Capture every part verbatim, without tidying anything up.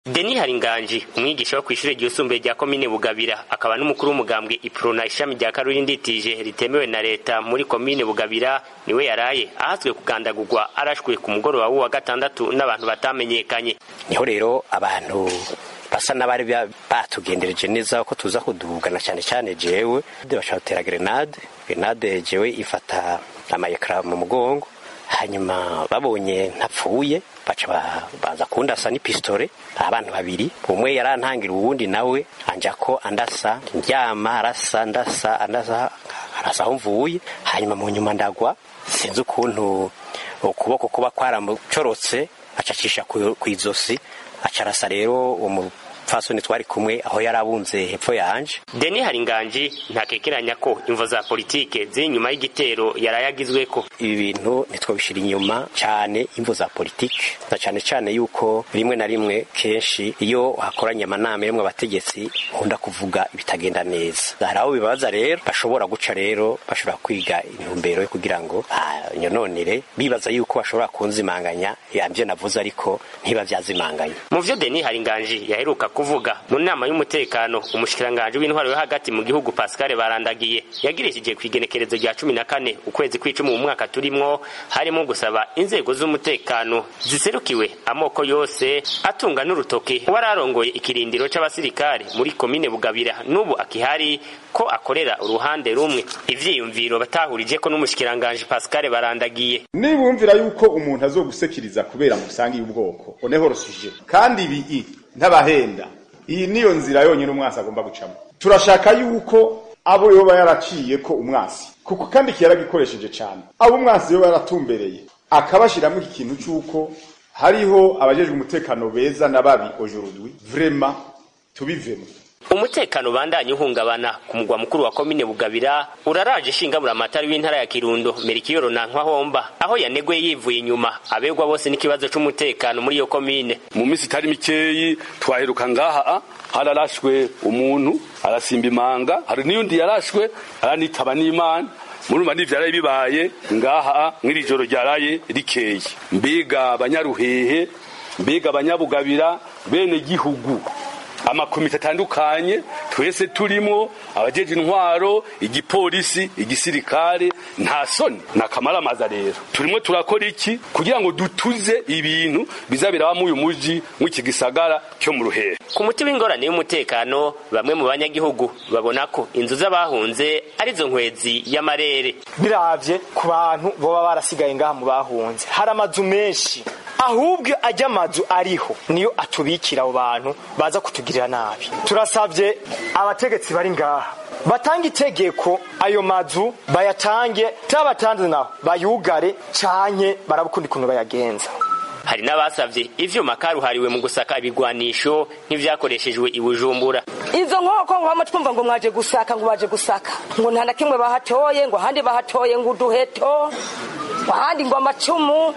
Deni Haringanji umwigisha wo kw'ishure ry'isumbuye rya komine Bugabira akaba n'umukuru w'umugambwe Iprona ishami rya Karuri nditije ritemewe na leta muri komine Bugabira niwe yaraye ahazwe kugandagurwa arashwe ku mugoroba wa gatandatu n'abantu batamenyekanye. Niho rero abantu basa n'abari batugendereje neza ko tuza kudugana cyane cyane jewe bashaka grenade grenade jewe ifata amayekra mu mugongo, hanyuma babonye ntapfuye baca baza kundasa ni pistole abantu babiri, umwe yarantangira uwundi nawe anja ko andasa ndyama arasa ndasa andasa arasa aho mvuye, hanyuma mu nyuma ndagwa sinzi ukuntu ukuboko kuba kwaramucorotse acacisha kwizosi acarasa rero umu fasoni twari kumwe aho yarabunze hepfo yanje. Deni Haringanji ntakekeranya ko imvo za politike ziri nyuma y'igitero yarayagizweko. Ibi bintu nitwo bishira inyuma cyane imvo za politike, na cyane cyane yuko rimwe na rimwe kenshi iyo hakoranye amanama yemwe abategetsi nkunda kuvuga ibitagenda neza. Haraho bibaza rero bashobora guca rero bashobora kwiga intumbero yo kugira ngo nyononere bibaza yuko bashobora kunzimanganya yambye navuze ariko ntiba byazimanganya. Mu vyo Deni Haringanji yaheruka kuvuga mu nama y'umutekano umushikiranganje w'intwaro yo hagati mu gihugu Pascal Barandagiye yagirishije kwigenekerezo rya cumi na kane ukwezi kw'icumi mu mwaka turimwo, harimo gusaba inzego z'umutekano ziserukiwe amoko yose atunga n'urutoke wararongoye ikirindiro c'abasirikare muri komine Bugabira n'ubu akihari ko akorera uruhande rumwe. Ivyiyumviro batahurije ko n'umushikiranganje Pascal Barandagiye nibumvira yuko umuntu azogusekiriza kubera musangi y'ubwoko oneho rosuje kandi ibi ntabahenda. Iyi niyo nzira yonyine umwasi agomba gucamo. Turashaka yuko abo yoba yaraciye ko umwasi kuko kandi kiyaragikoresheje cyane abo umwasi yoba yaratumbereye akabashiramo ikintu cyuko hariho abajejwe umutekano beza nababi aujourd'hui vraiment tubivemo. Umutekano bandanye uhungabana ku mugwa mukuru wa komine Bugabira uraraje shingamura amatari w'intara ya Kirundo Merikiyoro na Nkwahomba aho yanegwe yivuye inyuma abegwa bose n'ikibazo c'umutekano muri iyo komine. Mu misi itari mikeyi twaheruka ngaha hararashwe umuntu arasimba imanga, hari n'iyundi yarashwe aranitaba n'Imana. Murumva n'ivyaraye bibaye ngaha mw'iri joro ryaraye rikeye. Mbega abanyaruhehe, mbega abanyabugabira bene gihugu, amakomite atandukanye twese turimo abajeje intwaro, igipolisi, igisirikare, nta soni nakamaramaza rero turimo turakora iki kugira ngo dutuze ibintu bizabiraba mu uyu muji w'iki gisagara cyo mu Ruhehe. Ku muti w'ingorane y'umutekano bamwe mu banyagihugu babona ko inzu z'abahunze arizo nkwezi y'amarere. Biravye ku bantu boba barasigaye ngaha mu bahunze hari amazu menshi, ahubwo ajya amazu ariho niyo atubikira abo bantu baza kutugirira nabi. Turasavye abategetsi bari ngaha batanga itegeko ayo mazu bayatange, tabatanze naho bayugare canke barabukunda ikuntu bayagenza. Hari n'abasavye ivyuma karuhariwe mu gusaka ibigwanisho nk'ivyakoreshejwe i Bujumbura. Izo nkoko ngo hama twumva ngo mwaje gusaka ngo baje gusaka ngo nta na kimwe bahatoye ngo handi bahatoye ngo uduheto ahandi ngo amacumu.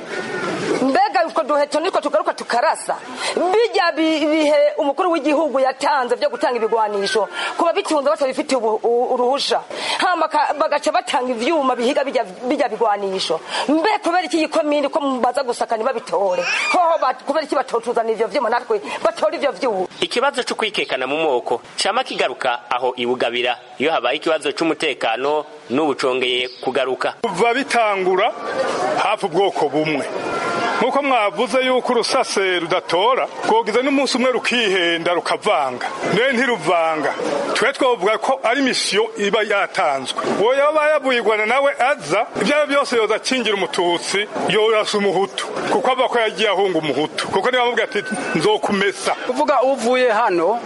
Mbega uko duheto niko tugaruka tukarasa bijya bihe umukuru w'igihugu yatanze byo gutanga ibigwanisho kuba bitunze batabifitiye uruhusha, hama bagaca batanga ivyuma bihiga bijya bijya bigwanisho. Mbe kubera iki yikomini ko mubaza gusaka ni babitore hoho kubera iki batotuzana ivyo vyuma natwe batora ivyo vyuma. Ikibazo cyo kwikekana mu moko cama kigaruka aho ibugabira iyo habaye ikibazo c'umutekano n'ubucongeye kugaruka. Kuva bitangura hafu bwoko bumwe nkuko mwavuze yuko urusase rudatora kogize n'umunsi umwe rukihenda rukavanga ne ntiruvanga. Twe twavuga ko ari mission iba yatanzwe uwo yaba yabuyigwana nawe aza ibyo byose yoza kingira umututsi yorasa umuhutu kuko ava ko yagiye ahunga umuhutu kuko niba bavuga ati nzokumesa. Kuvuga uvuye hano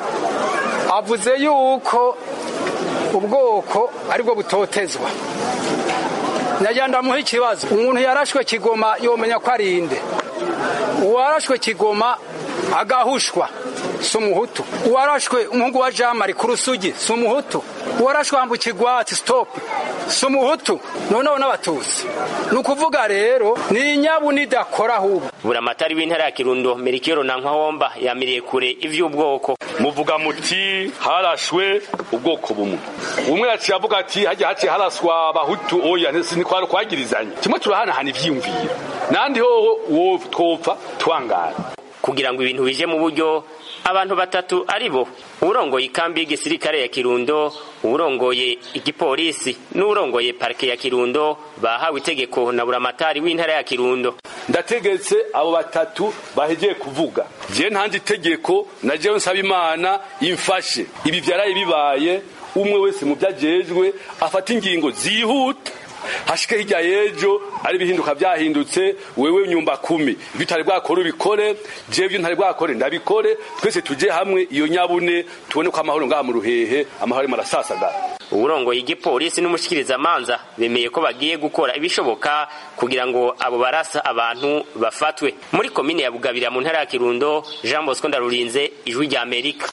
avuze yuko ubwoko aribwo butotezwa. Najyanda muhe ikibazo umuntu yarashwe Kigoma yomenya ko arinde, uwarashwe Kigoma agahushwa sumuhutu, uwarashwe umuhungu wa Jamari ku Rusugi sumuhutu, uwarashwe ambukirwati stop sumuhutu. Noneho n'abatusi nukuvuga rero ni inyabu nidakora ahubwo. Buramatari w'intara ya Kirundo Merikiyoro na Nkwahomba yamiriye kure ivy'ubwoko. Muvuga muti harashwe ubwoko bumwe, umwe yaciye avuga ati hajya haciye haraswa abahutu oya ni kwaro kwagirizanye kimwe turahana hana ivyiyumviro nandi ho wo twopfa twangara. kugira ngo ibintu bije mu buryo. Abantu batatu aribo urongoye ikambi y'igisirikare ya Kirundo, urongoye igipolisi n'urongoye parke ya Kirundo bahawe itegeko na buramatari w'intara ya Kirundo. Ndategetse abo batatu bahegeye kuvuga. Je ntandi itegeko na jewe nsaba Imana imfashe. Ibi byaraye bibaye umwe wese mu byajejwe afata ingingo zihuta. Hashike hirya yejo ari bihinduka byahindutse wewe nyumba kumi bitari bwakora ubikore je byo ntari bwakore ndabikore twese tuje hamwe iyo nyabune tubone ko amahoro ngaha mu Ruhehe amahoro marasasagara. Uburongoye igipolisi n'umushikiriza amanza bemeye ko bagiye gukora ibishoboka kugira ngo abo barasa abantu bafatwe. Muri komine ya Bugabira mu ntara ya Kirundo, Jean Bosco Ndarurinze, Ijwi rya Amerika.